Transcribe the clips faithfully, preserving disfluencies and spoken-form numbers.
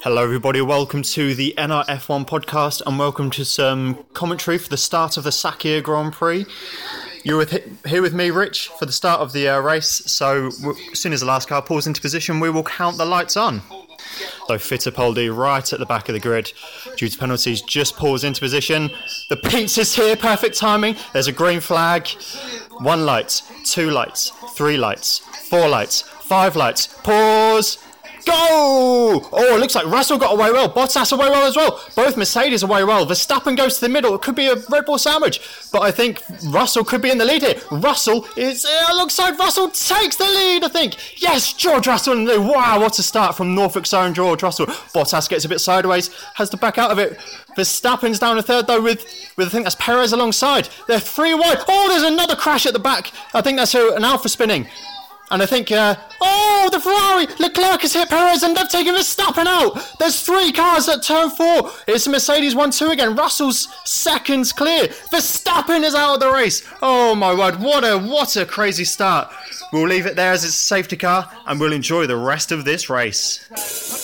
Hello everybody, welcome to the N R F one podcast and welcome to some commentary for the start of the Sakhir Grand Prix. You're with, here with me, Rich, for the start of the uh, race, so as soon as the last car pulls into position, we will count the lights on. Though Fittipaldi, right at the back of the grid, due to penalties, just pulls into position. The pizza's here, perfect timing. There's a green flag. One light, two lights, three lights, four lights, five lights. Pause. Go! Oh, it looks like Russell got away well. Bottas away well as well. Both Mercedes away well. Verstappen goes to the middle. It could be a Red Bull sandwich. But I think Russell could be in the lead here. Russell is alongside Russell. Takes the lead, I think. Yes, George Russell. Wow, what a start from Norfolk Southern George Russell. Bottas gets a bit sideways. Has to back out of it. Verstappen's down a third though with, with I think that's Perez alongside. They're three wide. Oh, there's another crash at the back. I think that's a, an Alpha spinning. And I think, uh, oh, the Ferrari, Leclerc has hit Perez and they've taken Verstappen out. There's three cars at turn four. It's Mercedes one two again. Russell's seconds clear. Verstappen is out of the race. Oh my word, what a, what a crazy start. We'll leave it there as it's a safety car and we'll enjoy the rest of this race.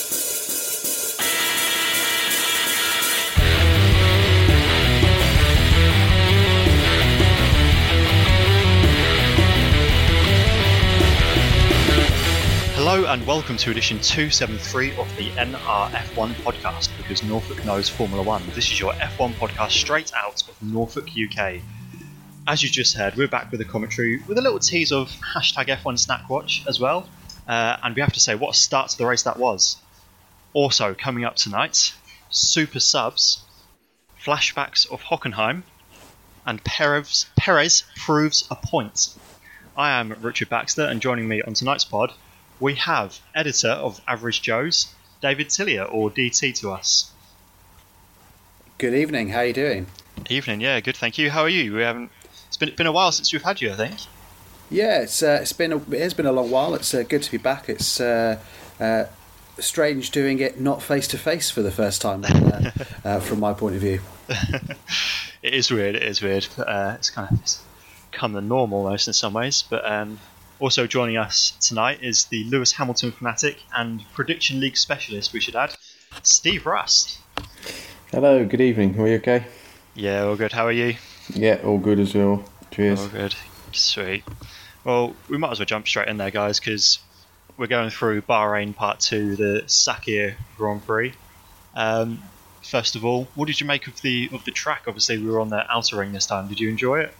Hello and welcome to edition two seventy-three of the N R F one podcast, because Norfolk knows Formula One. This is your F one podcast straight out of Norfolk, U K. As you just heard, we're back with a commentary with a little tease of hashtag F one Snackwatch as well. Uh, and we have to say, what a start to the race that was. Also, coming up tonight, Super Subs, flashbacks of Hockenheim, and Perez, Perez proves a point. I am Richard Baxter, and joining me on tonight's pod, we have editor of Average Joe's, David Tillier, or D T to us. Good evening, how are you doing? Evening, yeah, good, thank you. How are you? We haven't. It's been been a while since we've had you, I think. Yeah, it's uh, it's been a, it has been a long while. It's uh, good to be back. It's uh, uh, strange doing it not face to face for the first time, uh, uh, from my point of view. It is weird. It is weird. But, uh, it's kind of it's become the norm almost in some ways, but. Um, Also joining us tonight is the Lewis Hamilton fanatic and Prediction League specialist, we should add, Steve Rust. Hello, good evening. Are you okay? Yeah, all good. How are you? Yeah, all good as well. Cheers. All good. Sweet. Well, we might as well jump straight in there, guys, because we're going through Bahrain Part two, the Sakhir Grand Prix. Um, first of all, what did you make of the of the track? Obviously, we were on the outer ring this time. Did you enjoy it?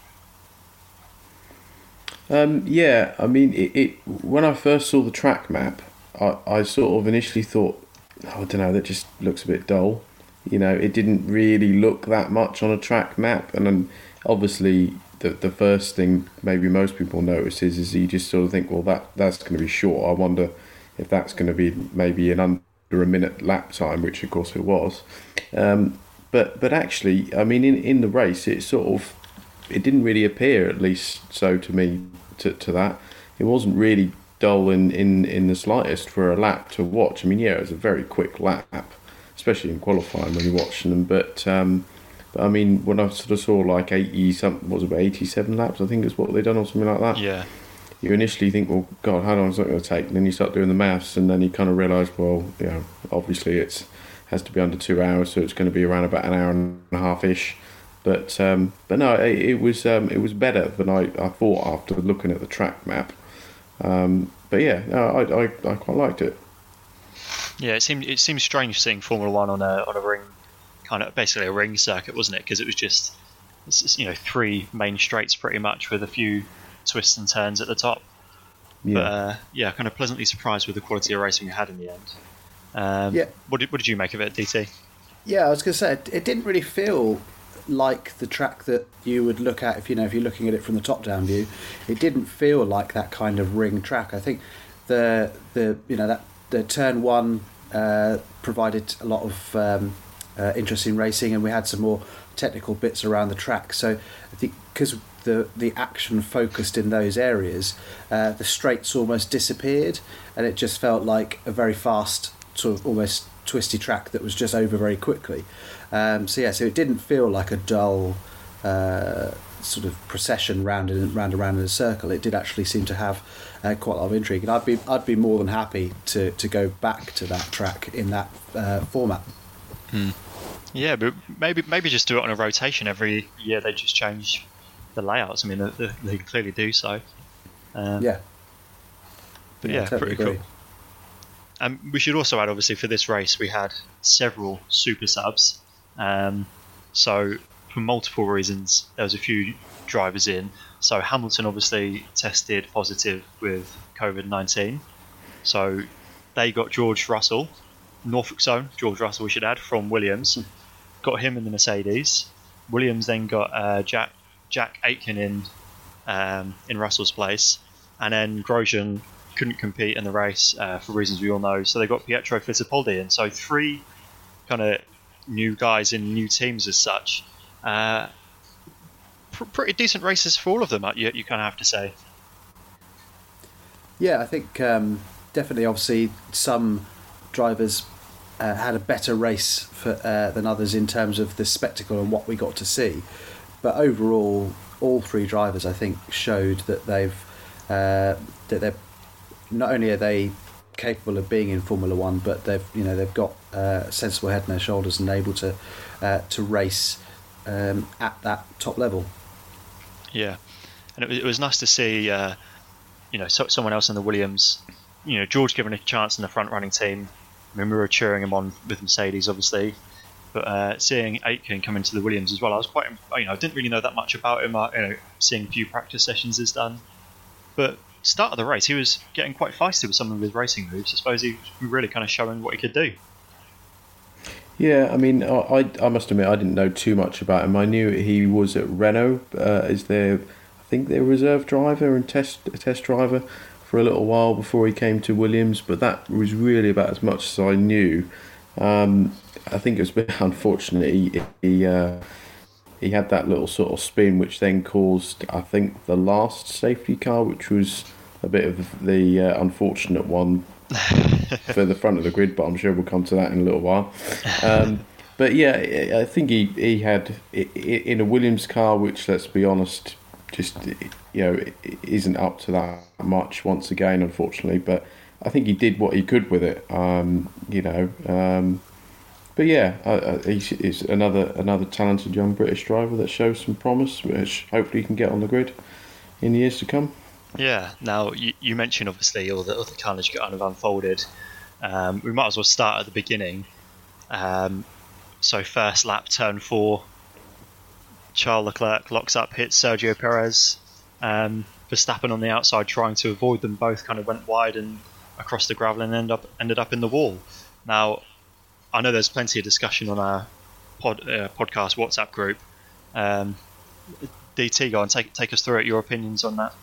Um, yeah, I mean, it, it. When I first saw the track map, I, I sort of initially thought, oh, I don't know, that just looks a bit dull. You know, it didn't really look that much on a track map, and then obviously the the first thing maybe most people notice is, is you just sort of think, well, that that's going to be short. I wonder if that's going to be maybe an under a minute lap time, which of course it was. Um, but but actually, I mean, in in the race, it sort of. It didn't really appear, at least so to me, to, to that. It wasn't really dull in, in, in the slightest for a lap to watch. I mean, yeah, it was a very quick lap, especially in qualifying when you're watching them. But, um, but I mean, when I sort of saw like eighty something, what was it, about eighty-seven laps, I think is what they done or something like that. Yeah. You initially think, well, God, how long is that going to take? And then you start doing the maths, and then you kind of realise, well, you know, obviously it's has to be under two hours, so it's going to be around about an hour and a half ish. But um, but no, it, it was um, it was better than I, I thought after looking at the track map. Um, but yeah, no, I, I I quite liked it. Yeah, it seemed it seemed strange seeing Formula One on a on a ring, kind of basically a ring circuit, wasn't it? Because it was just you know three main straights pretty much with a few twists and turns at the top. Yeah. But uh, yeah, kind of pleasantly surprised with the quality of racing we had in the end. Um, yeah. What did what did you make of it, D T? Yeah, I was going to say it, it didn't really feel like the track that you would look at if you know if you're looking at it from the top down view. It didn't feel like that kind of ring track. I think the the you know that the turn one uh, provided a lot of um, uh, interesting racing, and we had some more technical bits around the track. So I think because the the action focused in those areas, uh, the straights almost disappeared, and it just felt like a very fast sort of almost twisty track that was just over very quickly. Um, so yeah, so it didn't feel like a dull uh, sort of procession round and round and round in a circle, it did actually seem to have uh, quite a lot of intrigue. And I'd be I'd be more than happy to, to go back to that track in that uh, format. Hmm. Yeah, but maybe maybe just do it on a rotation every year. They just change the layouts. I mean, they, they clearly do so. Um, yeah. But yeah, yeah, totally pretty agree. cool. Um, we should also add, obviously, for this race, we had several super subs. Um, so, for multiple reasons, there was a few drivers in. So, Hamilton obviously tested positive with COVID nineteen. So, they got George Russell, Norfolk Zone, George Russell, we should add, from Williams. Got him in the Mercedes. Williams then got uh, Jack Jack Aitken in um, in Russell's place. And then Grosjean couldn't compete in the race uh, for reasons we all know, so they got Pietro Fittipaldi in. So three kind of new guys in new teams as such. Uh, pr- pretty decent races for all of them, you, you kind of have to say. Yeah, I think um, definitely, obviously, some drivers uh, had a better race for, uh, than others in terms of the spectacle and what we got to see. But overall, all three drivers, I think, showed that they've uh, that they're not only are they capable of being in Formula One, but they've you know they've got uh, a sensible head on their shoulders and able to uh, to race um, at that top level. Yeah, and it was, it was nice to see uh, you know so, someone else in the Williams. You know, George given a chance in the front running team. I mean, we were cheering him on with Mercedes, obviously, but uh, seeing Aitken come into the Williams as well, I was quite you know I didn't really know that much about him. I, you know, seeing a few practice sessions he's done, but start of the race, he was getting quite feisty with some of his racing moves. I suppose he was really kind of showing what he could do. Yeah, I mean, I, I must admit, I didn't know too much about him. I knew he was at Renault uh, as their, I think their reserve driver and test test driver for a little while before he came to Williams, but that was really about as much as I knew. Um, I think it was a bit unfortunate. He, he, uh, he had that little sort of spin, which then caused, I think, the last safety car, which was a bit of the uh, unfortunate one for the front of the grid, but I'm sure we'll come to that in a little while. Um, but yeah, I think he, he had, in a Williams car, which, let's be honest, just, you know, isn't up to that much once again, unfortunately, but I think he did what he could with it, um, you know. Um, but yeah, uh, he's, he's another another talented young British driver that shows some promise, which hopefully he can get on the grid in the years to come. Yeah, now you, you mentioned obviously all the, all the carnage kind of unfolded. Um, we might as well start at the beginning. Um, so first lap, turn four, Charles Leclerc locks up, hits Sergio Perez. Um, Verstappen on the outside trying to avoid them both kind of went wide and across the gravel and ended up, ended up in the wall. Now, I know there's plenty of discussion on our pod, uh, podcast WhatsApp group. Um, D T, go on, take, take us through it, your opinions on that.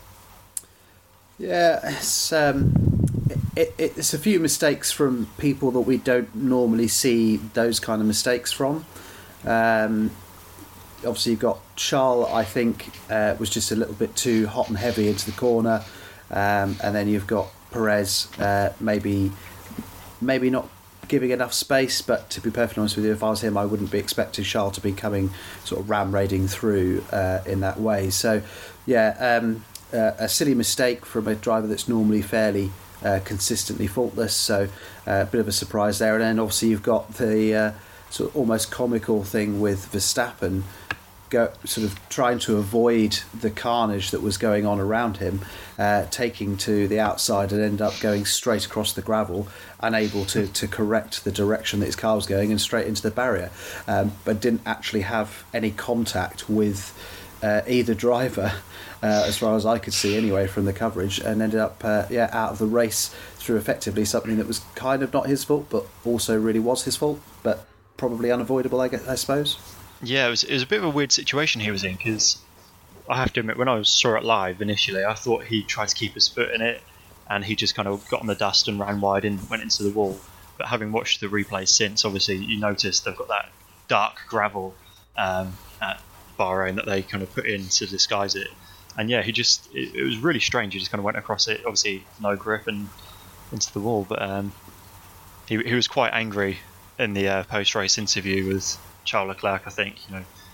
Yeah, it's um, it, it, it's a few mistakes from people that we don't normally see those kind of mistakes from. Um, obviously, you've got Charles, I think, uh, was just a little bit too hot and heavy into the corner, um, and then you've got Perez, uh, maybe maybe not giving enough space. But to be perfectly honest with you, if I was him, I wouldn't be expecting Charles to be coming sort of ram raiding through uh, in that way. So, yeah. Um, Uh, a silly mistake from a driver that's normally fairly uh, consistently faultless, so uh, a bit of a surprise there. And then obviously you've got the uh, sort of almost comical thing with Verstappen go, sort of trying to avoid the carnage that was going on around him, uh, taking to the outside and end up going straight across the gravel, unable to, to correct the direction that his car was going and straight into the barrier, um, but didn't actually have any contact with uh, either driver. Uh, as far as I could see anyway from the coverage, and ended up uh, yeah out of the race through effectively something that was kind of not his fault, but also really was his fault, but probably unavoidable, I, guess, I suppose. Yeah, it was, it was a bit of a weird situation he was in, because I have to admit, when I saw it live initially, I thought he tried to keep his foot in it, and he just kind of got on the dust and ran wide and went into the wall. But having watched the replay since, obviously you noticed they've got that dark gravel um, at Bahrain that they kind of put in to disguise it. And yeah, he just, it, it was really strange. He just kind of went across it, obviously no grip, and into the wall. But um, he, he was quite angry in the uh, post-race interview with Charles Leclerc, I think. You know,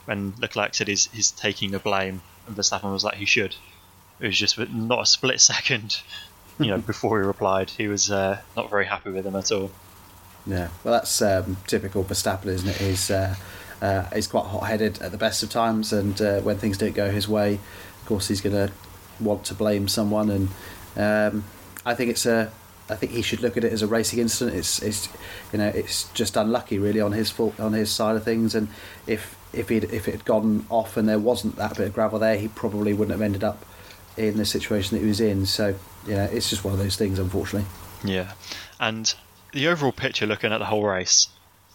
when Leclerc said he's, he's taking the blame, and Verstappen was like, he should. It was just not a split second, you know, before he replied. He was uh, not very happy with him at all. Yeah, well, that's um, typical Verstappen, isn't it? He's uh, uh, he's quite hot-headed at the best of times, and uh, when things don't go his way, of course, he's going to want to blame someone. And um, I think it's a, I think he should look at it as a racing incident. It's, it's, you know, it's just unlucky, really, on his fault, on his side of things. And if if it if it had gone off and there wasn't that bit of gravel there, he probably wouldn't have ended up in the situation that he was in. So, you know, it's just one of those things, unfortunately. Yeah, and the overall picture, looking at the whole race,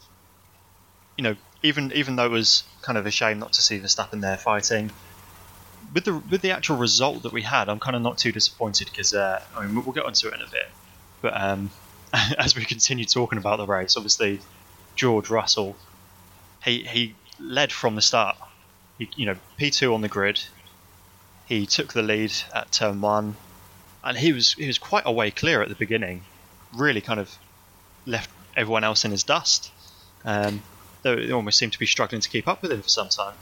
you know, even even though it was kind of a shame not to see Verstappen there fighting, with the with the actual result that we had, I'm kind of not too disappointed because uh, I mean we'll get onto it in a bit, but um, as we continue talking about the race, obviously George Russell, he he led from the start. He, you know, P two on the grid. He took the lead at turn one, and he was he was quite a way clear at the beginning. Really kind of left everyone else in his dust. Um, they almost seemed to be struggling to keep up with him for some time.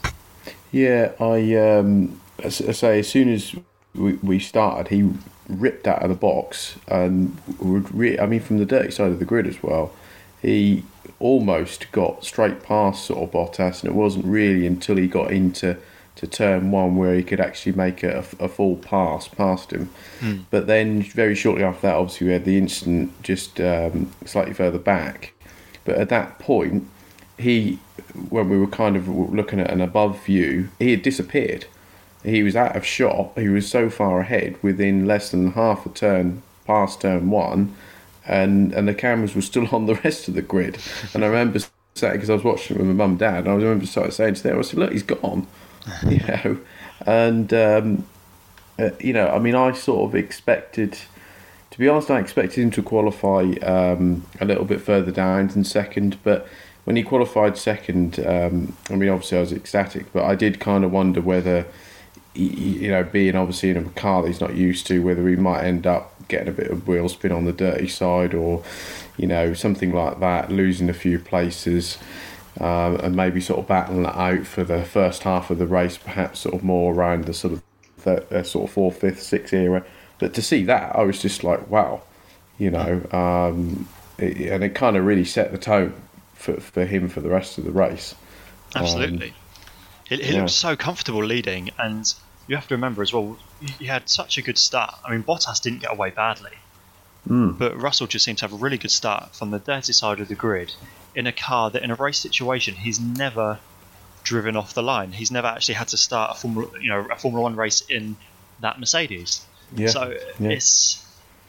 Yeah, I, um, as I say, as soon as we, we started, he ripped out of the box, and would re- I mean, from the dirty side of the grid as well. He almost got straight past sort of Bottas, and it wasn't really until he got into to turn one where he could actually make a, a full pass past him. Mm. But then very shortly after that, obviously we had the incident just um, slightly further back. But at that point, he, when we were kind of looking at an above view, he had disappeared. He was out of shot. He was so far ahead, within less than half a turn past turn one, and, and the cameras were still on the rest of the grid. And I remember saying, because I was watching it with my mum and dad, and I remember started saying to them, I said, look, he's gone. You know, and um, uh, you know, I mean, I sort of expected, to be honest, I expected him to qualify um, a little bit further down than second. But when he qualified second, um, I mean, obviously I was ecstatic, but I did kind of wonder whether, he, you know, being obviously in a car that he's not used to, whether he might end up getting a bit of wheel spin on the dirty side, or, you know, something like that, losing a few places. Um, and maybe sort of battling that out for the first half of the race, perhaps sort of more around the sort of third, uh, sort of fourth, fifth, sixth era. But to see that, I was just like, wow, you know, um, it, and it kind of really set the tone for for him for the rest of the race. Absolutely, um, he, he yeah. looked so comfortable leading, and you have to remember as well, he had such a good start. I mean, Bottas didn't get away badly, mm. but Russell just seemed to have a really good start from the dirty side of the grid, in a car that in a race situation he's never driven off the line. He's never actually had to start a Formula, you know, a Formula One race in that Mercedes. Yeah. So yeah. it's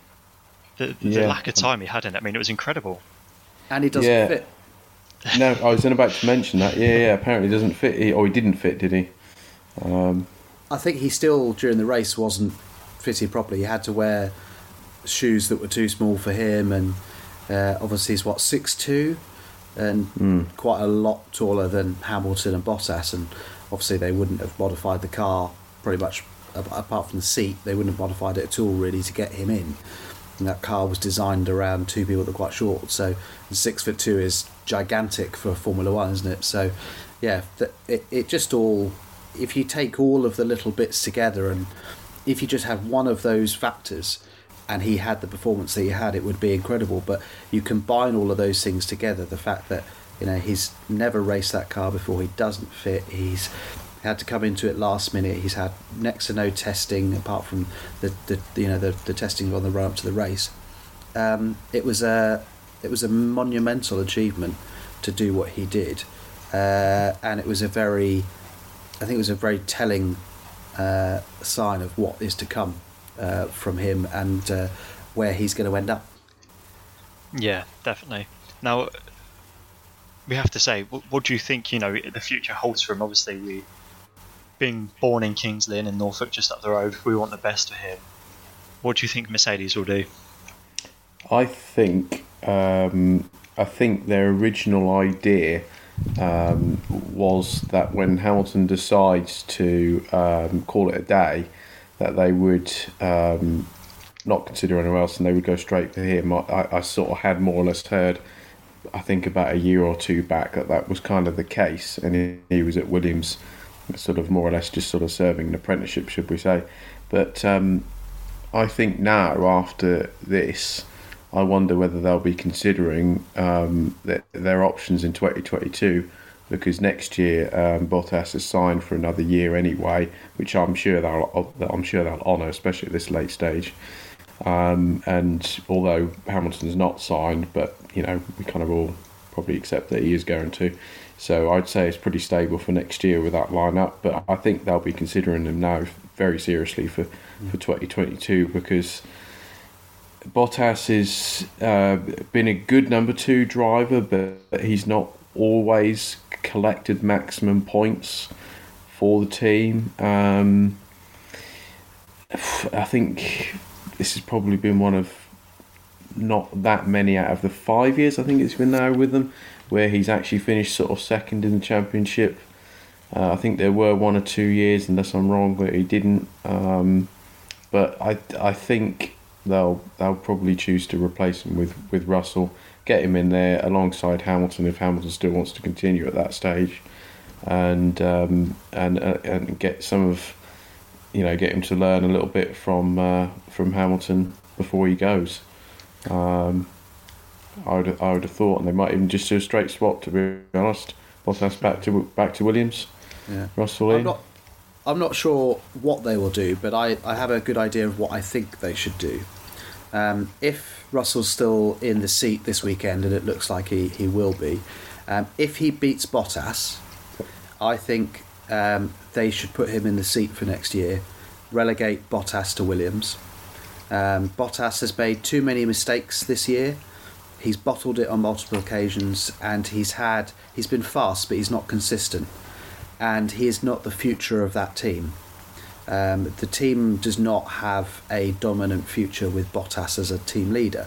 the, the yeah. lack of time he had in it. I mean, it was incredible. And he doesn't yeah. fit. No, I was about to mention that. Yeah, yeah. Apparently, he doesn't fit. He, or he didn't fit, did he? Um, I think he still during the race wasn't fitted properly. He had to wear shoes that were too small for him, and uh, obviously he's what six two. And mm. quite a lot taller than Hamilton and Bottas, and obviously they wouldn't have modified the car pretty much apart from the seat. They wouldn't have modified it at all really to get him in. And that car was designed around two people that are quite short. So six foot two is gigantic for Formula One, isn't it? So yeah, it it just all, if you take all of the little bits together, and if you just have one of those factors, and he had the performance that he had, it would be incredible. But you combine all of those things together, the fact that, you know, he's never raced that car before, he doesn't fit, he's had to come into it last minute, he's had next to no testing apart from the, the you know the, the testing on the run up to the race. Um, it was a it was a monumental achievement to do what he did, uh, and it was a very, I think it was a very telling uh, sign of what is to come. Uh, from him and uh, where he's going to end up. Yeah, definitely. Now, we have to say, what, what do you think, you know, the future holds for him? Obviously, we, being born in Kings Lynn in Norfolk, just up the road, we want the best for him. What do you think Mercedes will do? I think, um, I think their original idea um, was that when Hamilton decides to um, call it a day, that they would um, not consider anyone else and they would go straight for him. I, I sort of had more or less heard I think about a year or two back that that was kind of the case, and he, he was at Williams, sort of more or less just sort of serving an apprenticeship, should we say. But um, I think now, after this, I wonder whether they'll be considering um, their, their options in twenty twenty-two, because next year um, Bottas has signed for another year anyway, which I'm sure they'll I'm sure they'll honour, especially at this late stage. Um, and although Hamilton's not signed, but you know we kind of all probably accept that he is going to. So I'd say it's pretty stable for next year with that lineup. But I think they'll be considering him now very seriously for, for twenty twenty-two, because Bottas has uh, been a good number two driver, but he's not always collected maximum points for the team. Um, I think this has probably been one of not that many out of the five years I think it's been now with them where he's actually finished sort of second in the championship. Uh, I think there were one or two years, unless I'm wrong, where he didn't. Um, but I I think they'll they'll probably choose to replace him with, with Russell, get him in there alongside Hamilton if Hamilton still wants to continue at that stage, and um, and uh, and get some of you know get him to learn a little bit from uh, from Hamilton before he goes. Um, I would I would have thought, and they might even just do a straight swap. To be honest, Bottas back to back to Williams. Yeah. Russell I'm in. not, I'm not sure what they will do, but I, I have a good idea of what I think they should do. Um, if Russell's still in the seat this weekend, and it looks like he, he will be, um, if he beats Bottas, I think um, they should put him in the seat for next year, relegate Bottas to Williams. Um, Bottas has made too many mistakes this year. He's bottled it on multiple occasions, and he's had he's been fast, but he's not consistent, and he is not the future of that team. Um, the team does not have a dominant future with Bottas as a team leader,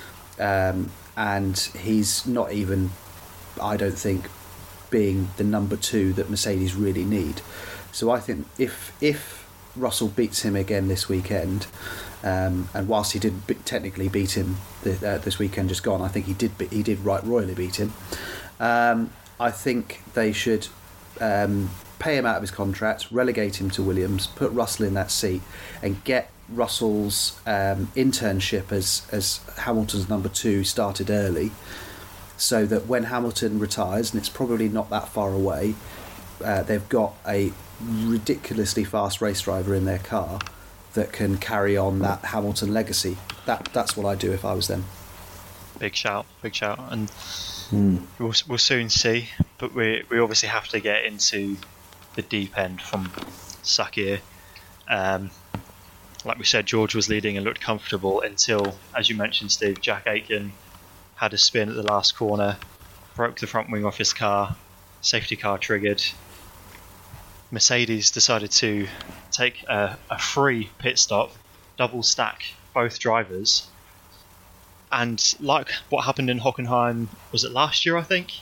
um, and he's not even, I don't think, being the number two that Mercedes really need. So I think if if Russell beats him again this weekend, um, and whilst he did be- technically beat him the, uh, this weekend just gone, I think he did be- he did right royally beat him. Um, I think they should um, pay him out of his contract, relegate him to Williams, put Russell in that seat, and get Russell's um, internship as as Hamilton's number two started early, so that when Hamilton retires, and it's probably not that far away, uh, they've got a ridiculously fast race driver in their car that can carry on that Hamilton legacy. That that's what I'd do if I was them. Big shout, big shout, and Mm. we'll we'll soon see. But we we obviously have to get into the deep end from Sakir. Um, like we said, George was leading and looked comfortable until, as you mentioned, Steve, Jack Aitken had a spin at the last corner, broke the front wing off his car, safety car triggered. Mercedes decided to take a, a free pit stop, double stack both drivers, and like what happened in Hockenheim, was it last year? I think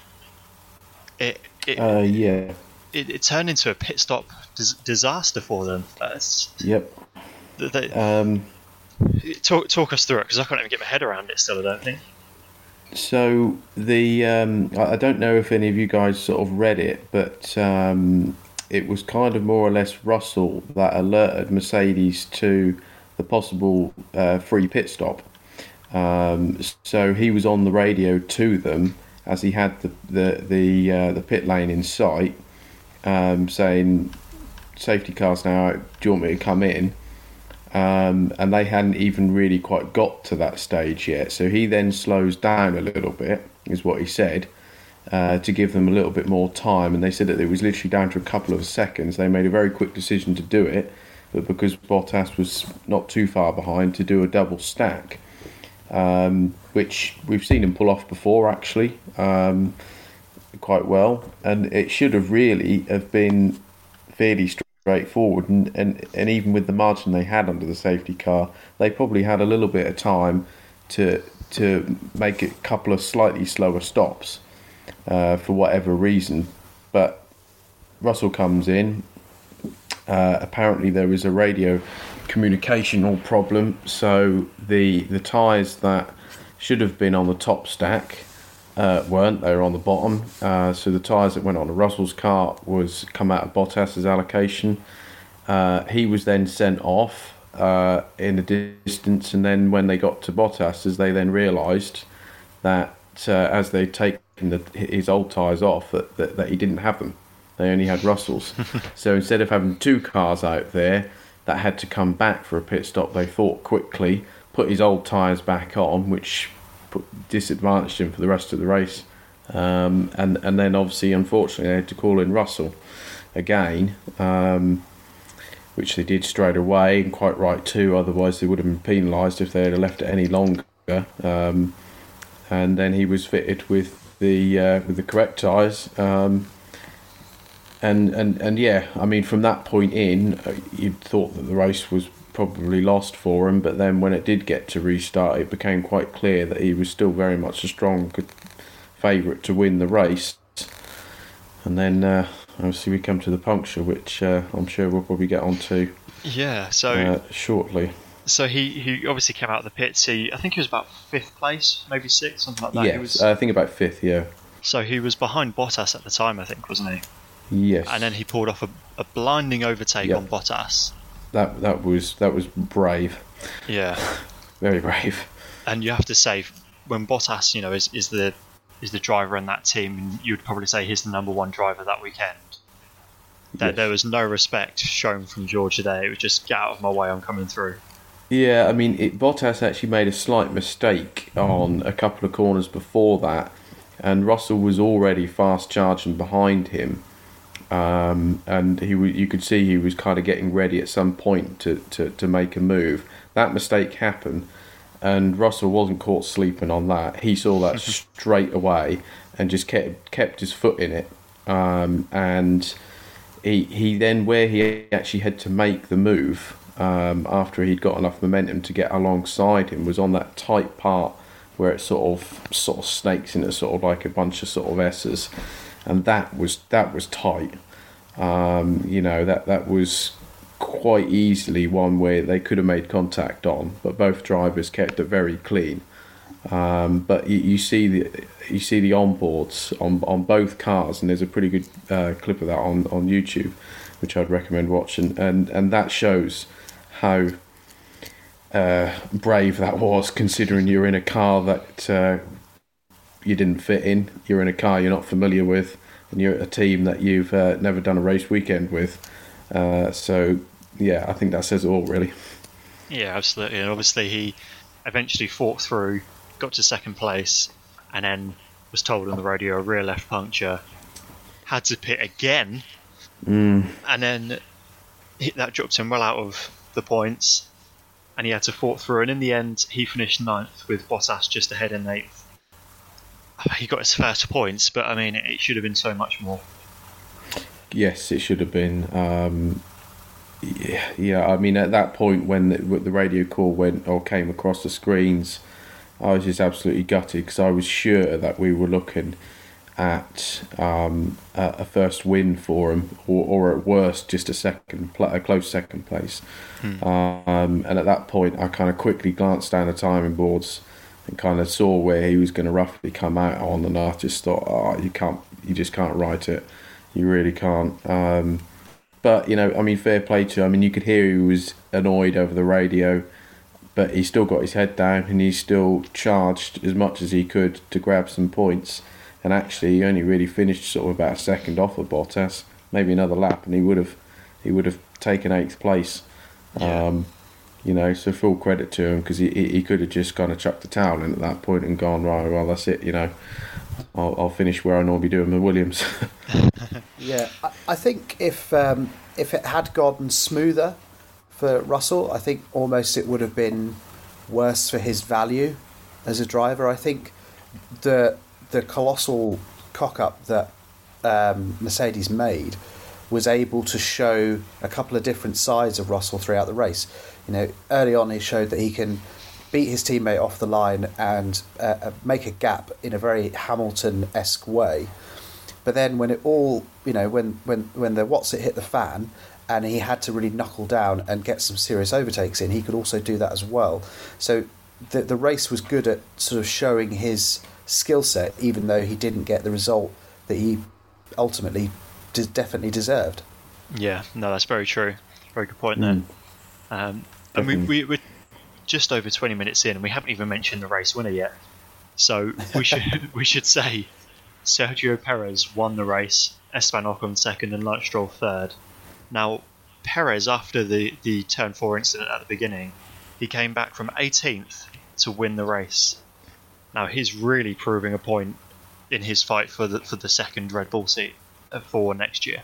it it Uh, yeah. it, it turned into a pit stop dis- disaster for them. That's, Yep. they, Um, talk talk us through it, because I can't even get my head around it still. I don't think. So the um, I I don't know if any of you guys sort of read it, but um, it was kind of more or less Russell that alerted Mercedes to the possible uh, free pit stop. Um, so he was on the radio to them as he had the the the, uh, the pit lane in sight, um, saying, "Safety car's now out. Do you want me to come in?" Um, and they hadn't even really quite got to that stage yet. So he then slows down a little bit, is what he said, uh, to give them a little bit more time. And they said that it was literally down to a couple of seconds. They made a very quick decision to do it, but because Bottas was not too far behind, to do a double stack, um, which we've seen him pull off before, actually, um, quite well. And it should have really have been fairly straightforward, and, and, and even with the margin they had under the safety car, they probably had a little bit of time to to make a couple of slightly slower stops uh, for whatever reason. But Russell comes in. Uh, apparently there was a radio communicational problem, so the the tyres that should have been on the top stack uh, weren't. They were on the bottom. Uh, so the tyres that went on to Russell's car was come out of Bottas's allocation. Uh, he was then sent off uh, in the distance, and then when they got to Bottas's, they then realised that uh, as they'd taken the, his old tyres off, that, that, that he didn't have them. They only had Russell's. So instead of having two cars out there that had to come back for a pit stop, they thought quickly, put his old tyres back on, which put, disadvantaged him for the rest of the race. Um, and, and then obviously, unfortunately, they had to call in Russell again, um, which they did straight away, and quite right too, otherwise they would have been penalised if they had left it any longer. Um, and then he was fitted with the uh, with the correct tyres. Um, And, and and yeah, I mean, from that point in, you'd thought that the race was probably lost for him, but then when it did get to restart, it became quite clear that he was still very much a strong favourite to win the race. And then uh, obviously we come to the puncture, which uh, I'm sure we'll probably get onto yeah, so uh, shortly. So he, he obviously came out of the pits. He, I think he was about fifth place, maybe sixth, something like that. Yes, he was, I think about fifth, yeah. So he was behind Bottas at the time, I think, wasn't he? Yes. And then he pulled off a, a blinding overtake Yep. on Bottas. That that was that was brave. Yeah. Very brave. And you have to say, when Bottas, you know, is, is the is the driver in that team, and you'd probably say he's the number one driver that weekend, that Yes. there was no respect shown from George today. It was just, get out of my way, I'm coming through. Yeah, I mean, it, Bottas actually made a slight mistake on a couple of corners before that, and Russell was already fast charging behind him. Um, and he, you could see he was kind of getting ready at some point to, to, to make a move. That mistake happened, and Russell wasn't caught sleeping on that. He saw that straight away and just kept kept his foot in it. Um, and he he then, where he actually had to make the move um, after he'd got enough momentum to get alongside him, was on that tight part where it sort of sort of snakes into sort of like a bunch of sort of S's. And that was that was tight. Um, you know, that that was quite easily one where they could have made contact on, but both drivers kept it very clean. Um, but you, you see the you see the onboards on on both cars, and there's a pretty good uh, clip of that on, on YouTube, which I'd recommend watching, and and that shows how uh, brave that was, considering you're in a car that. Uh, you didn't fit in, you're in a car you're not familiar with, and you're at a team that you've uh, never done a race weekend with. Uh, so, yeah, I think that says it all, really. Yeah, absolutely. And obviously he eventually fought through, got to second place, and then was told on the radio a rear left puncture, had to pit again, Mm. and then he, that dropped him well out of the points, and he had to fought through, and in the end he finished ninth with Bottas just ahead in eighth. He got his first points, but I mean, it should have been so much more. Yes, it should have been. Um, yeah, yeah, I mean, at that point when the, when the radio call went or came across the screens, I was just absolutely gutted, because I was sure that we were looking at um, a, a first win for him, or, or at worst, just a second, a close second place. Hmm. Um, and at that point, I kind of quickly glanced down the timing boards and kind of saw where he was going to roughly come out on, and I just thought, oh, you can't, you just can't write it, you really can't. Um, but you know, I mean, fair play to him. I mean, you could hear he was annoyed over the radio, but he still got his head down and he still charged as much as he could to grab some points. And actually, he only really finished sort of about a second off of Bottas, maybe another lap, and he would have, he would have taken eighth place. Yeah. Um, You know, so full credit to him, because he he could have just kind of chucked the towel in at that point and gone, right, well, that's it, you know, I'll, I'll finish where I normally do with Williams. Yeah, I, I think if um, if it had gone smoother for Russell, I think almost it would have been worse for his value as a driver. I think the the colossal cock-up that um, Mercedes made was able to show a couple of different sides of Russell throughout the race. You know, early on he showed that he can beat his teammate off the line and uh, make a gap in a very Hamilton-esque way. But then when it all, you know, when, when, when the what's it hit the fan and he had to really knuckle down and get some serious overtakes in, he could also do that as well. So the the race was good at sort of showing his skill set, even though he didn't get the result that he ultimately de- definitely deserved. Yeah, no, that's very true. Very good point there. Mm. Um, and we, we, we're just over twenty minutes in, and we haven't even mentioned the race winner yet. So we should we should say Sergio Perez won the race, Esteban Ocon second, and Lance Stroll third. Now, Perez, after the, the turn four incident at the beginning, he came back from eighteenth to win the race. Now he's really proving a point in his fight for the for the second Red Bull seat for next year.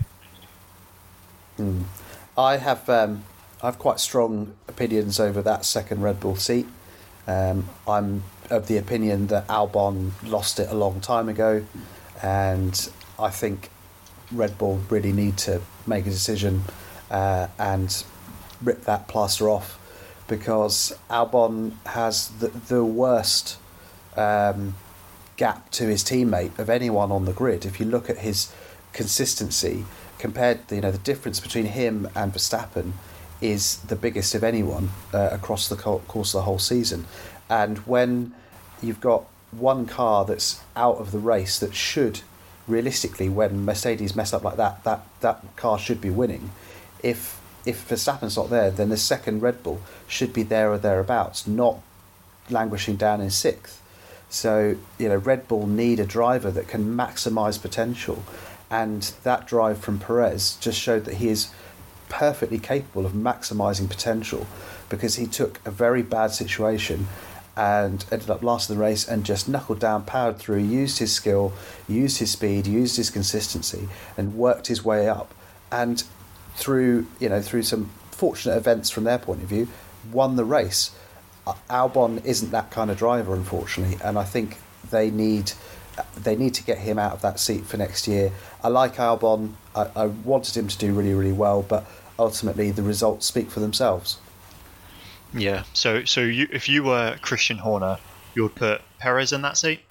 Mm. I have um, I have quite strong opinions over that second Red Bull seat. Um, I'm of the opinion that Albon lost it a long time ago, and I think Red Bull really need to make a decision uh, and rip that plaster off, because Albon has the, the worst um, gap to his teammate of anyone on the grid. If you look at his consistency compared, you know, the difference between him and Verstappen is the biggest of anyone uh, across the co- course of the whole season. And when you've got one car that's out of the race that should, realistically, when Mercedes mess up like that, that, that car should be winning. If if Verstappen's not there, then the second Red Bull should be there or thereabouts, not languishing down in sixth. So, you know, Red Bull need a driver that can maximise potential, and that drive from Perez just showed that he is perfectly capable of maximising potential, because he took a very bad situation and ended up last in the race and just knuckled down, powered through, used his skill, used his speed, used his consistency, and worked his way up. And through, you know, through some fortunate events from their point of view, won the race. Albon isn't that kind of driver, unfortunately, and I think they need they need to get him out of that seat for next year. I like Albon. I, I wanted him to do really, really well, but ultimately the results speak for themselves. Yeah. So, so you, if you were Christian Horner, you would put Perez in that seat?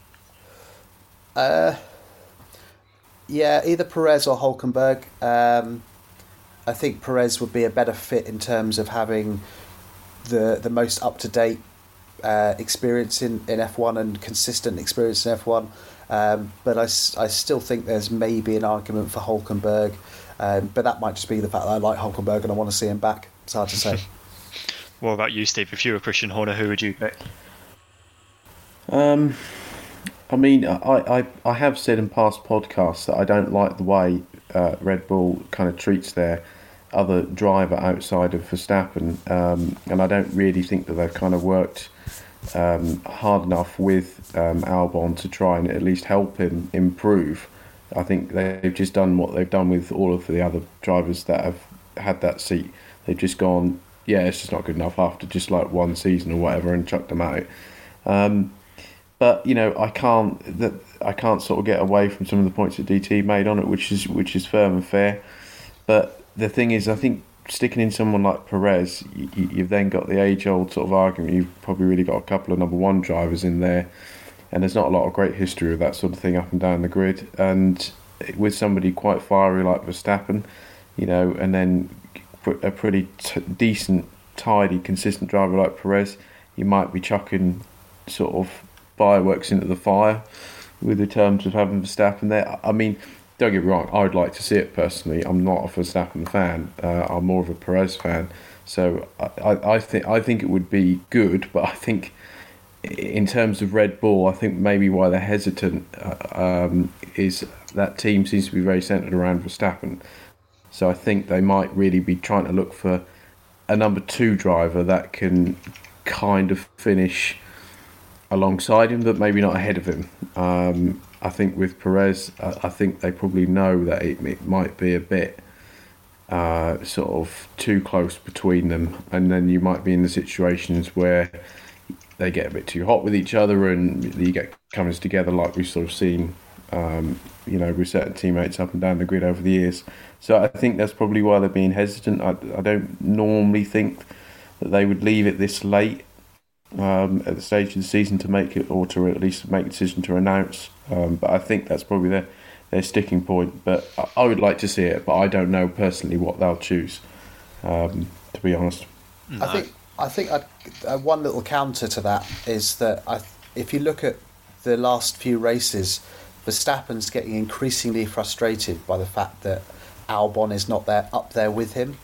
Uh, yeah, either Perez or Hülkenberg. Um, I think Perez would be a better fit in terms of having the the most up to date uh, experience in, in F one and consistent experience in F one. Um, but I, I still think there's maybe an argument for Hülkenberg. Um, but that might just be the fact that I like Hülkenberg and I want to see him back. It's hard to say. What about you, Steve? If you were Christian Horner, who would you pick? Um, I mean, I, I, I have said in past podcasts that I don't like the way uh, Red Bull kind of treats their other driver outside of Verstappen, um, and I don't really think that they've kind of worked um, hard enough with um, Albon to try and at least help him improve. I think they've just done what they've done with all of the other drivers that have had that seat. They've just gone, yeah, it's just not good enough after just like one season or whatever, and chucked them out. Um, but you know, I can't that I can't sort of get away from some of the points that D T made on it, which is which is firm and fair. But the thing is, I think sticking in someone like Perez, you, you've then got the age-old sort of argument. You've probably really got a couple of number one drivers in there, and there's not a lot of great history of that sort of thing up and down the grid. And with somebody quite fiery like Verstappen, you know, and then a pretty t- decent, tidy, consistent driver like Perez, you might be chucking sort of fireworks into the fire with the terms of having Verstappen there. I mean, don't get me wrong, I would like to see it personally. I'm not a Verstappen fan. Uh, I'm more of a Perez fan. So I, I, I think I think it would be good, but I think in terms of Red Bull, I think maybe why they're hesitant uh, um, is that team seems to be very centred around Verstappen. So I think they might really be trying to look for a number two driver that can kind of finish alongside him, but maybe not ahead of him. Um, I think with Perez, I, I think they probably know that it, it might be a bit uh, sort of too close between them, and then you might be in the situations where they get a bit too hot with each other, and you get comings together like we've sort of seen, um, you know, with certain teammates up and down the grid over the years. So I think that's probably why they're being hesitant. I, I don't normally think that they would leave it this late um, at the stage of the season to make it, or to at least make a decision to announce. Um, but I think that's probably their, their sticking point. But I, I would like to see it, but I don't know personally what they'll choose, um, to be honest. No. I think I think I'd, uh, one little counter to that is that I, if you look at the last few races, Verstappen's getting increasingly frustrated by the fact that Albon is not there up there with him.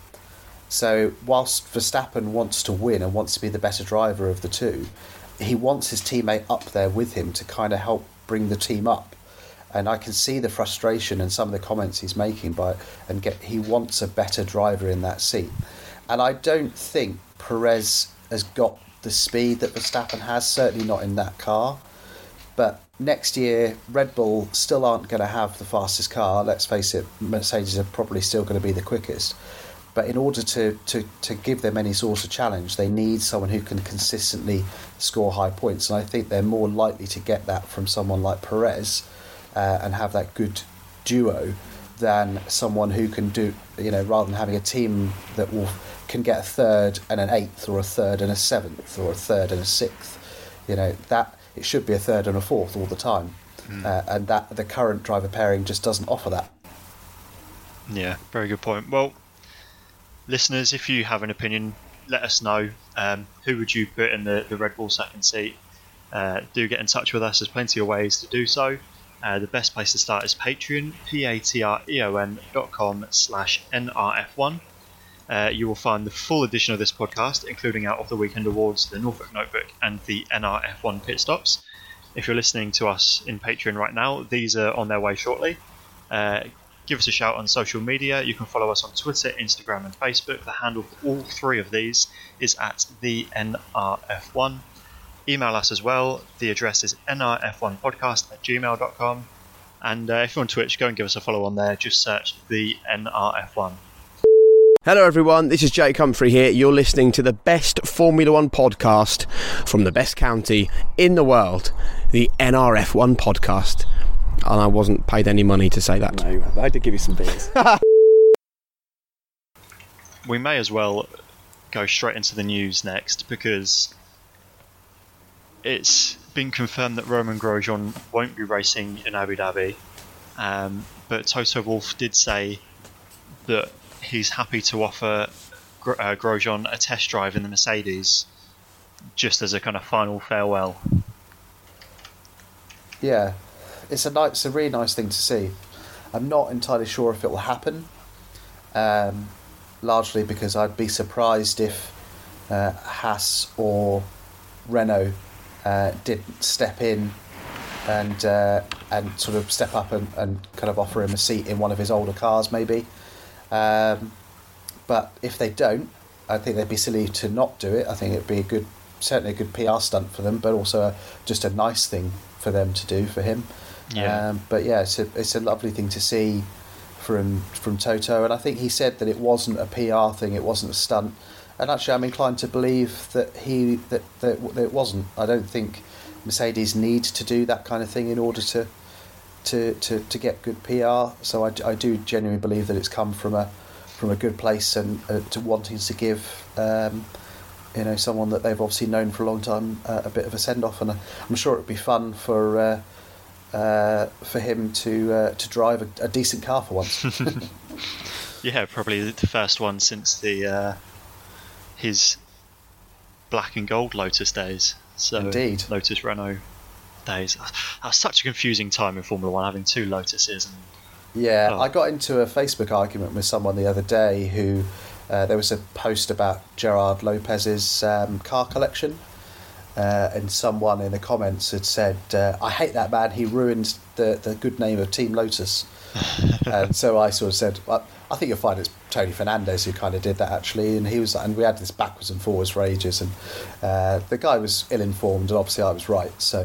So whilst Verstappen wants to win and wants to be the better driver of the two, he wants his teammate up there with him to kind of help bring the team up. And I can see the frustration and some of the comments he's making by and get he wants a better driver in that seat. And I don't think Perez has got the speed that Verstappen has, certainly not in that car. But next year, Red Bull still aren't going to have the fastest car. Let's face it, Mercedes are probably still going to be the quickest. But in order to, to, to give them any sort of challenge, they need someone who can consistently score high points. And I think they're more likely to get that from someone like Perez uh, and have that good duo than someone who can do, you know, rather than having a team that will can get a third and an eighth, or a third and a seventh, or a third and a sixth. You know, that it should be a third and a fourth all the time. Mm. Uh, and that the current driver pairing just doesn't offer that. Yeah, very good point. Well, listeners, if you have an opinion, let us know. Um, who would you put in the, the Red Bull second seat? Uh, do get in touch with us. There's plenty of ways to do so. Uh, the best place to start is Patreon, P-A-T-R-E-O-N dot com slash N R F one. Uh, you will find the full edition of this podcast, including Out of the Weekend Awards, the Norfolk Notebook, and the N R F one Pit Stops. If you're listening to us in Patreon right now, these are on their way shortly. Uh, give us a shout on social media. You can follow us on Twitter, Instagram, and Facebook. The handle for all three of these is at the N R F one. Email us as well. The address is N R F one podcast at gmail dot com. And uh, if you're on Twitch, go and give us a follow on there. Just search the N R F one. Hello everyone, this is Jake Humphrey here. You're listening to the best Formula One podcast from the best county in the world, the N R F one podcast. And I wasn't paid any money to say that. No, I did give you some beers. We may as well go straight into the news next, because it's been confirmed that Romain Grosjean won't be racing in Abu Dhabi. Um, but Toto Wolff did say that he's happy to offer uh, Grosjean a test drive in the Mercedes, just as a kind of final farewell. Yeah, it's a nice, it's a really nice thing to see. I'm not entirely sure if it will happen, um, largely because I'd be surprised if uh, Haas or Renault uh, didn't step in and uh, and sort of step up and, and kind of offer him a seat in one of his older cars, maybe. Um, but if they don't, I think they'd be silly to not do it. I think it'd be a good, certainly a good P R stunt for them, but also a, just a nice thing for them to do for him. Yeah. Um, but yeah, it's a it's a lovely thing to see from from Toto, and I think he said that it wasn't a P R thing, it wasn't a stunt. And actually, I'm inclined to believe that he that that, that it wasn't. I don't think Mercedes need to do that kind of thing in order to. To, to, to get good P R, so I, I do genuinely believe that it's come from a from a good place and uh, to wanting to give um, you know someone that they've obviously known for a long time uh, a bit of a send off, and I'm sure it'd be fun for uh, uh, for him to uh, to drive a, a decent car for once. Yeah, probably the first one since the uh, his black and gold Lotus days. So Indeed, Lotus Renault days. That was such a confusing time in Formula One, having two Lotuses. And, yeah, oh. I got into a Facebook argument with someone the other day who uh, there was a post about Gerard Lopez's um, car collection, uh, and someone in the comments had said, uh, "I hate that man. He ruined the the good name of Team Lotus." And so I sort of said, well, I think you'll find it's Tony Fernandez who kind of did that actually, and he was, and we had this backwards and forwards for ages, and uh, the guy was ill-informed, and obviously I was right. So,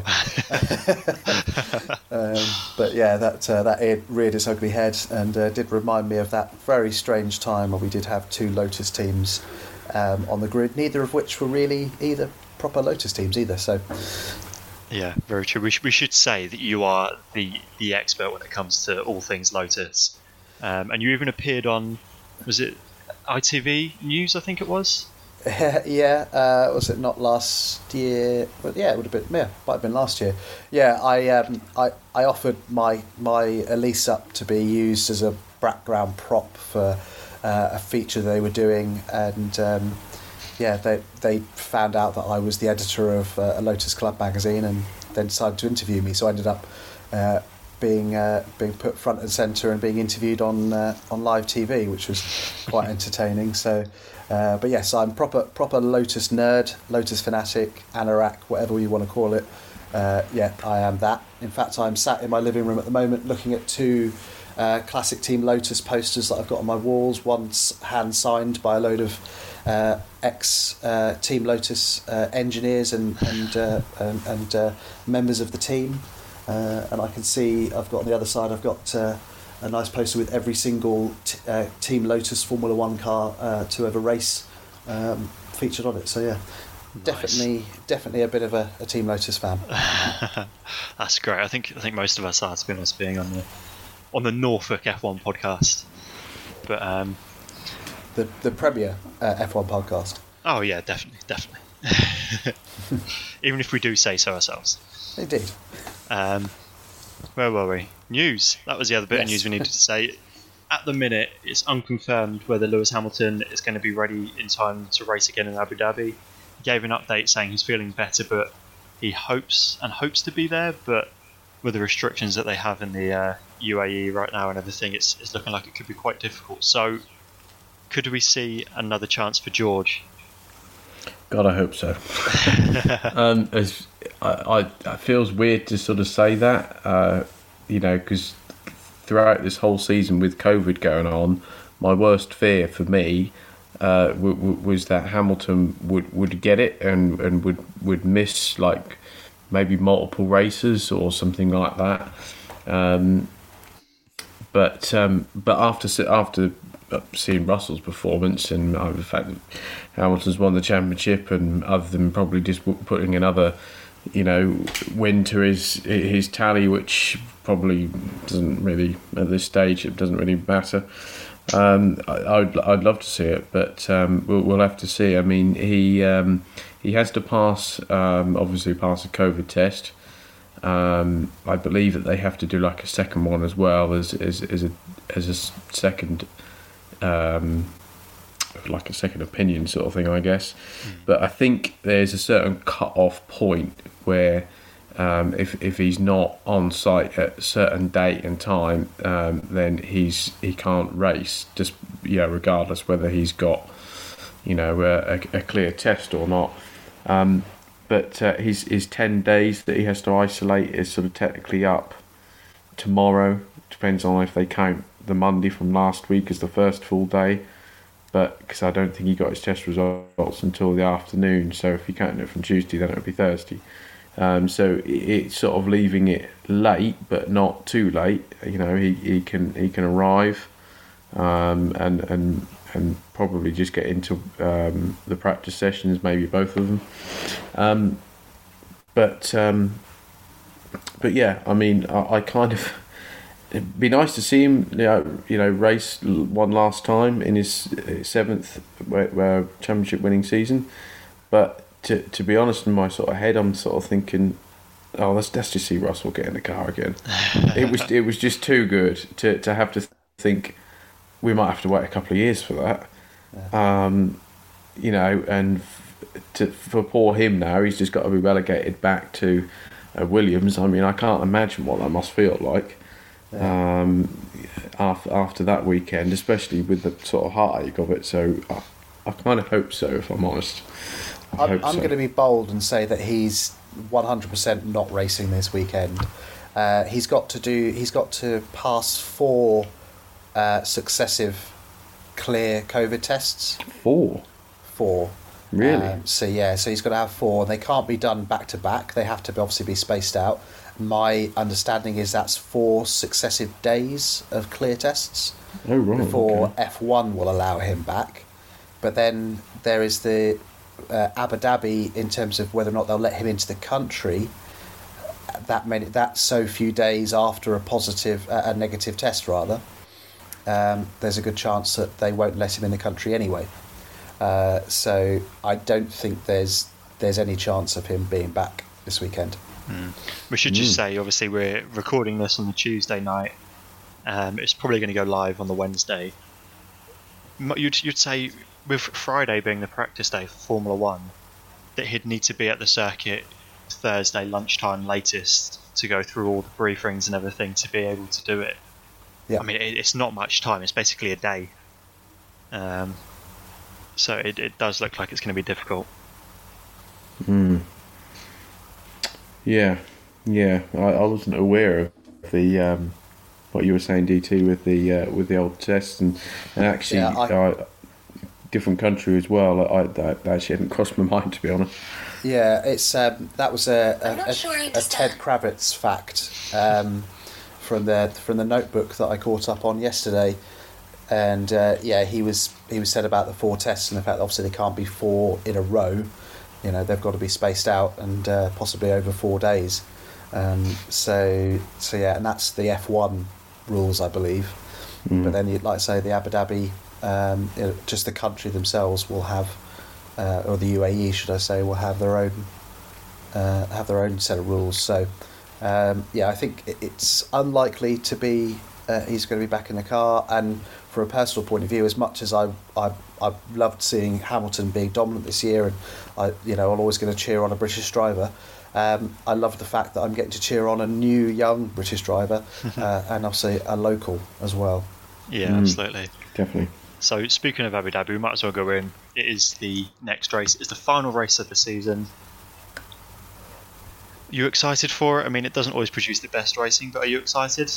um, but yeah, that uh, that reared its ugly head, and uh, did remind me of that very strange time when we did have two Lotus teams um, on the grid, neither of which were really either proper Lotus teams either. So. Yeah, very true. We, sh- we should say that you are the, the expert when it comes to all things Lotus. Um, and you even appeared on, was it I T V News, I think it was? yeah, uh, was it not last year? Well, yeah, it would have been, yeah, might have been last year. Yeah, I um, I, I offered my, my Elise up to be used as a background prop for uh, a feature they were doing, and um, yeah, they they found out that I was the editor of uh, a Lotus Club magazine, and then decided to interview me. So I ended up uh, being uh, being put front and centre and being interviewed on uh, on live T V, which was quite entertaining. So, uh, but yes, I'm proper proper Lotus nerd, Lotus fanatic, anorak, whatever you want to call it. Uh, yeah, I am that. In fact, I'm sat in my living room at the moment looking at two uh, classic Team Lotus posters that I've got on my walls. One's hand signed by a load of uh, ex uh, Team Lotus uh, engineers and and uh, and, and uh, members of the team. Uh, and I can see I've got on the other side I've got uh, a nice poster with every single t- uh, Team Lotus Formula One car uh, to ever race um, featured on it. So yeah. Nice. Definitely, definitely a bit of a, a Team Lotus fan. That's great. I think I think most of us are, to be honest, being on the on the Norfolk F one podcast. But um, the the premier uh, F one podcast. Oh yeah, definitely, definitely. Even if we do say so ourselves. Indeed. Um, where were we? News. That was the other bit yes. of news we needed to say. At the minute, it's unconfirmed whether Lewis Hamilton is going to be ready in time to race again in Abu Dhabi. Gave an update saying he's feeling better, but he hopes and hopes to be there. But with the restrictions that they have in the uh, U A E right now and everything, it's, it's looking like it could be quite difficult. So, could we see another chance for George? God, I hope so. um, as I, I, it feels weird to sort of say that, uh, you know, because throughout this whole season with COVID going on, my worst fear for me. Uh, w- w- was that Hamilton would, would get it and, and would, would miss like maybe multiple races or something like that. Um, but um, but after after seeing Russell's performance and uh, the fact that Hamilton's won the championship and other than probably just putting another you know win to his his tally, which probably doesn't really at this stage it doesn't really matter. Um, I, I'd I'd love to see it, but um, we'll, we'll have to see. I mean, he um, he has to pass, um, obviously pass a COVID test. Um, I believe that they have to do like a second one as well as as, as a as a second, um, like a second opinion sort of thing, I guess. Mm. But I think there's a certain cut-off point where. Um, if if he's not on site at a certain date and time, um, then he's he can't race. Just yeah, regardless whether he's got you know a, a clear test or not. Um, but uh, his his ten days that he has to isolate is sort of technically up tomorrow. Depends on if they count the Monday from last week as the first full day. But because I don't think he got his test results until the afternoon, so if you count it from Tuesday, then it would be Thursday. Um, so it's sort of leaving it late, but not too late. You know, he, he can he can arrive, um, and and and probably just get into um, the practice sessions, maybe both of them. Um, but um, but yeah, I mean, I, I kind of it'd be nice to see him, you know, you know, race one last time in his seventh uh, championship winning season, but. To to be honest, in my sort of head, I'm sort of thinking, oh, let's let's just see Russell get in the car again. it was it was just too good to, to have to think we might have to wait a couple of years for that. Yeah. Um, you know, and to, for poor him now, he's just got to be relegated back to uh, Williams. I mean, I can't imagine what that must feel like. Yeah. Um, after after that weekend, especially with the sort of heartache of it. So I, I kind of hope so, if I'm honest. I'm, I'm so. going to be bold and say that he's one hundred percent not racing this weekend. Uh, he's got to do. He's got to pass four uh, successive clear COVID tests. Four. Four. Really? Um, so yeah. So he's got to have four. And they can't be done back to back. They have to be, obviously be spaced out. My understanding is that's four successive days of clear tests. Oh right. Before okay. F one will allow him back. But then there is the. Uh, Abu Dhabi in terms of whether or not they'll let him into the country. That many, that's so few days after a positive, uh, a negative test rather. Um, there's a good chance that they won't let him in the country anyway. Uh, so I don't think there's there's any chance of him being back this weekend. Mm. We should just mm. say, obviously, we're recording this on the Tuesday night. Um, it's probably going to go live on the Wednesday. You'd you'd say. With Friday being the practice day for Formula One, that he'd need to be at the circuit Thursday lunchtime latest to go through all the briefings and everything to be able to do it. Yeah. I mean, it, it's not much time. It's basically a day. Um, so it, it does look like it's going to be difficult. Mm. Yeah, yeah. I, I wasn't aware of the um, what you were saying, D T, with the uh, with the old tests and, and actually Yeah, I- I, different country as well. I, that actually hadn't crossed my mind, to be honest. Yeah, it's um, that was a, I'm a, not a, sure I a understand. Ted Kravitz fact um, from the from the notebook that I caught up on yesterday, and uh, yeah, he was he was said about the four tests and the fact that obviously they can't be four in a row. You know, they've got to be spaced out and uh, possibly over four days. Um, so so yeah, and that's the F one rules, I believe. Mm. But then, you like I say, the Abu Dhabi, um, you know, just the country themselves will have. Uh, or the U A E, should I say, will have their own uh, have their own set of rules. So, um, yeah, I think it, it's unlikely to be uh, he's going to be back in the car. And from a personal point of view, as much as I I I loved seeing Hamilton being dominant this year, and I you know I'm always going to cheer on a British driver. Um, I love the fact that I'm getting to cheer on a new young British driver, uh, and obviously a local as well. Yeah, Mm. absolutely. Definitely. So speaking of Abu Dhabi, we might as well go in. It is the next race. It's the final race of the season. You excited for it? I mean, it doesn't always produce the best racing, but are you excited?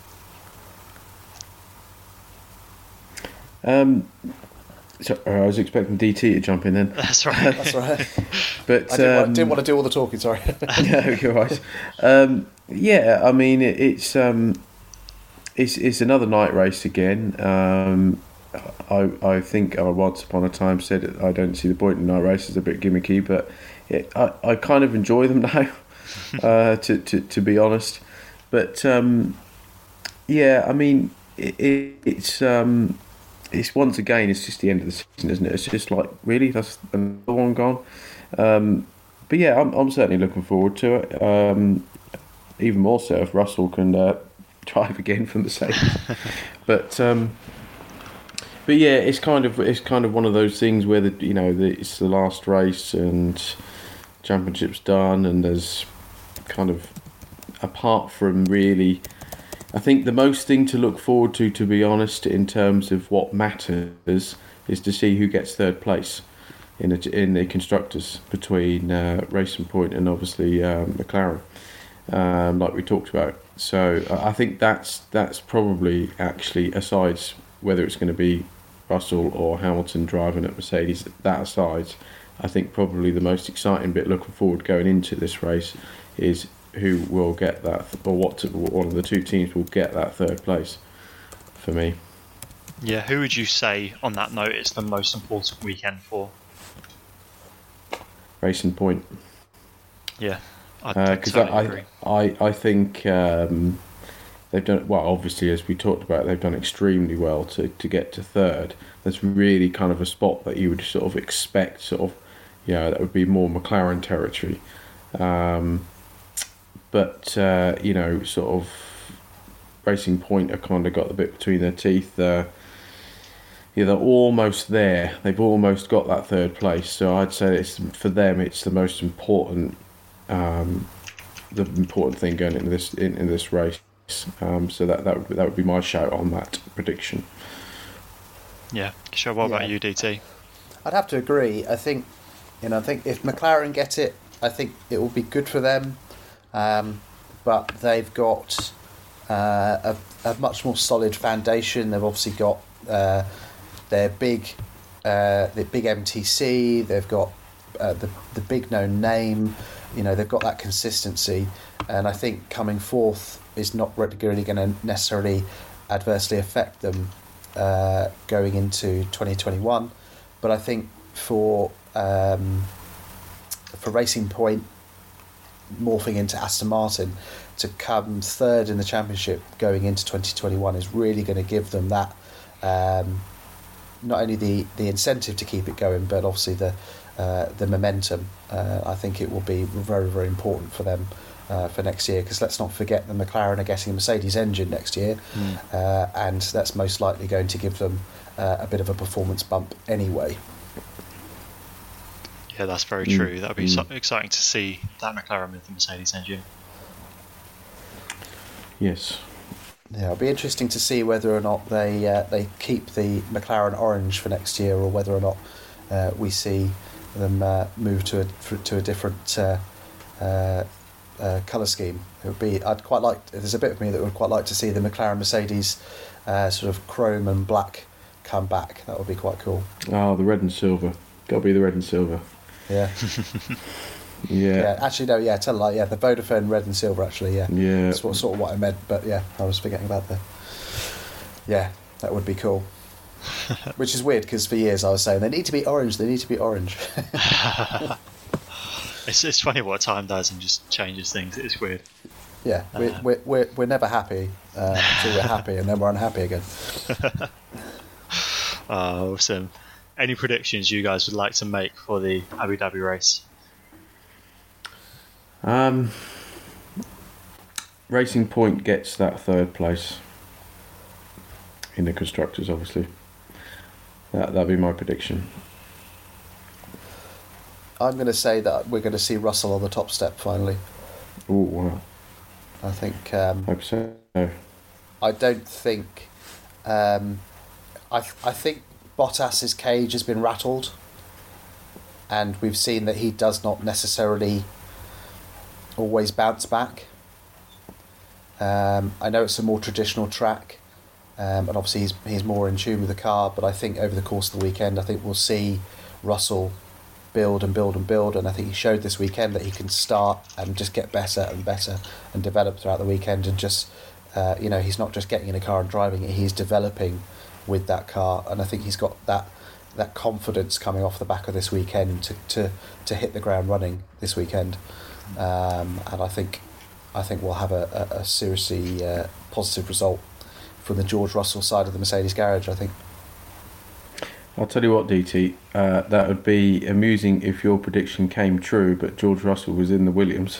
Um, so, I was expecting D T to jump in then, That's right. That's right. but I didn't, um, want, didn't want to do all the talking. Sorry. no, you're right. Um, yeah, I mean it, it's um, it's it's another night race again. Um, I I think I once upon a time said that I don't see the point in night races, a bit gimmicky, but it, I I kind of enjoy them now. uh, to, to to be honest, but um, yeah, I mean it, it, it's um, it's once again it's just the end of the season, isn't it? It's just like, really, that's another one gone. Um, but yeah, I'm I'm certainly looking forward to it. Um, even more so if Russell can uh, drive again for Mercedes. but um, but yeah, it's kind of it's kind of one of those things where the you know the, it's the last race and championship's done, and there's kind of, apart from really, I think the most thing to look forward to, to be honest, in terms of what matters, is to see who gets third place in a, in the constructors between uh, Racing Point and obviously um, McLaren, um, like we talked about. So I think that's that's probably actually, aside whether it's going to be Russell or Hamilton driving at Mercedes, that aside, I think probably the most exciting bit looking forward going into this race is who will get that, or what to, one of the two teams will get that third place for me. Yeah, who would you say on that note it's the most important weekend for? Racing Point. Yeah, I Because totally I, agree. I, I think um, they've done, well, obviously, as we talked about, they've done extremely well to, to get to third. That's really kind of a spot that you would sort of expect, sort of, you know, that would be more McLaren territory. Um, but, uh, you know, sort of Racing Point have kind of got the bit between their teeth. Uh, yeah, they're almost there. They've almost got that third place. So I'd say it's, for them, it's the most important, um, the important thing going into this in, in this race. Um, so that that would that would be my shout on that prediction. Yeah, sure. What about Yeah. you, D T? I'd have to agree. I think, you know, I think if McLaren get it, I think it will be good for them. Um, but they've got uh, a, a much more solid foundation. They've obviously got uh, their big, uh, the big M T C. They've got uh, the the big known name. You know, they've got that consistency, and I think coming fourth is not really going to necessarily adversely affect them uh, going into twenty twenty-one. But I think for um, for Racing Point, morphing into Aston Martin, to come third in the championship going into twenty twenty-one is really going to give them that, um, not only the, the incentive to keep it going, but obviously the uh, the momentum. Uh, I think it will be very, very important for them uh, for next year, because let's not forget the McLaren are getting a Mercedes engine next year, Mm. uh, and that's most likely going to give them uh, a bit of a performance bump anyway. Yeah, that's very Mm. true. That would be Mm. so exciting to see that McLaren with the Mercedes engine. Yes. Yeah, it'll be interesting to see whether or not they uh, they keep the McLaren orange for next year, or whether or not uh, we see them uh, move to a to a different uh, uh, uh, colour scheme. It would be. I'd quite like. There's a bit of me that would quite like to see the McLaren Mercedes uh, sort of chrome and black come back. That would be quite cool. Oh, the red and silver. Got to be the red and silver. Yeah. Yeah. Yeah. Actually, no. Yeah. Tell a lie. Yeah, the Vodafone red and silver. Actually, yeah. Yeah. That's what, sort of what I meant. But yeah, I was forgetting about the. Yeah, that would be cool. Which is weird because for years I was saying they need to be orange. They need to be orange. It's it's funny what time does and just changes things. It's weird. Yeah, we're, Uh. we're, we're, we're never happy uh, until we're happy, and then we're unhappy again. Oh, awesome. Any predictions you guys would like to make for the Abu Dhabi race? Um, Racing Point gets that third place in the constructors, obviously. That that'd be my prediction. I'm going to say that we're going to see Russell on the top step finally. Oh wow! I think. Um, Hope so. I don't think. Um, I I think Bottas's cage has been rattled, and we've seen that he does not necessarily always bounce back. Um, I know it's a more traditional track, um, and obviously he's he's more in tune with the car. But I think over the course of the weekend, I think we'll see Russell build and build and build, and I think he showed this weekend that he can start and just get better and better and develop throughout the weekend, and just uh, you know, he's not just getting in a car and driving it, he's developing with that car, and I think he's got that that confidence coming off the back of this weekend to to, to hit the ground running this weekend, um, and I think I think we'll have a, a, a seriously uh, positive result from the George Russell side of the Mercedes garage, I think. I'll tell you what, D T, uh, that would be amusing if your prediction came true, but George Russell was in the Williams.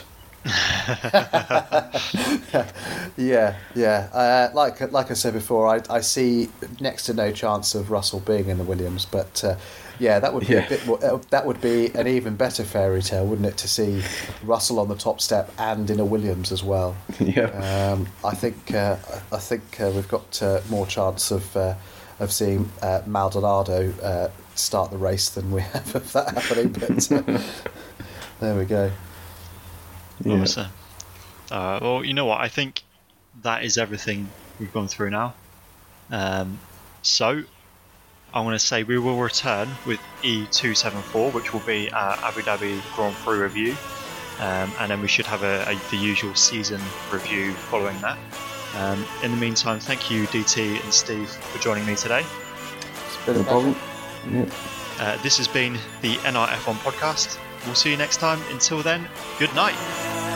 Yeah, yeah. Uh, like like I said before, I I see next to no chance of Russell being in the Williams, but uh, yeah, that would be Yeah. a bit more. Uh, that would be an even better fairy tale, wouldn't it, to see Russell on the top step and in a Williams as well? Yeah. Um, I think uh, I think uh, we've got uh, more chance of uh, of seeing uh, Maldonado uh, start the race than we have of that happening. But uh, there we go. Yeah. Awesome. Uh, well, you know what? I think that is everything we've gone through now. Um, so I want to say we will return with E two seventy-four, which will be our Abu Dhabi Grand Prix review, um, and then we should have a, a, the usual season review following that. Um, in the meantime, thank you, D T and Steve, for joining me today. It's been a No pleasure. problem. Yeah. Uh, this has been the N R F one podcast. We'll see you next time. Until then, good night.